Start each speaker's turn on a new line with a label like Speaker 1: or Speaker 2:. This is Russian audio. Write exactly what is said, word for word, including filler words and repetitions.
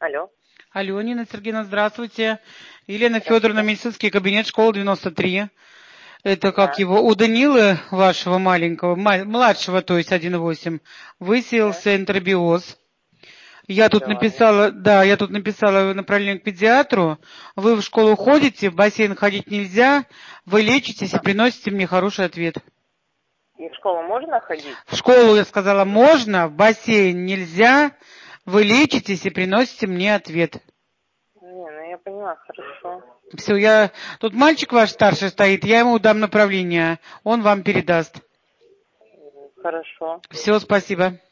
Speaker 1: Алло.
Speaker 2: Алло, Нина Сергеевна, здравствуйте. Елена
Speaker 1: Здравствуйте.
Speaker 2: Федоровна, медицинский кабинет, школа девяносто три. Это как
Speaker 1: Да,
Speaker 2: его, у Данилы, вашего маленького, ма- младшего, то есть один и восемь,
Speaker 1: да.
Speaker 2: выселся энтеробиоз. Я тут
Speaker 1: Да ладно.
Speaker 2: написала, да, я тут написала направление к педиатру. Вы в школу ходите, в бассейн ходить нельзя, вы лечитесь и
Speaker 1: А,
Speaker 2: приносите мне хороший ответ.
Speaker 1: и в школу можно ходить?
Speaker 2: В школу, я сказала, можно, в бассейн нельзя, вы лечитесь и приносите мне ответ.
Speaker 1: Не, ну я поняла, хорошо.
Speaker 2: Все, я... Тут мальчик ваш старший стоит, я ему дам направление, он вам передаст.
Speaker 1: Хорошо.
Speaker 2: Все, спасибо.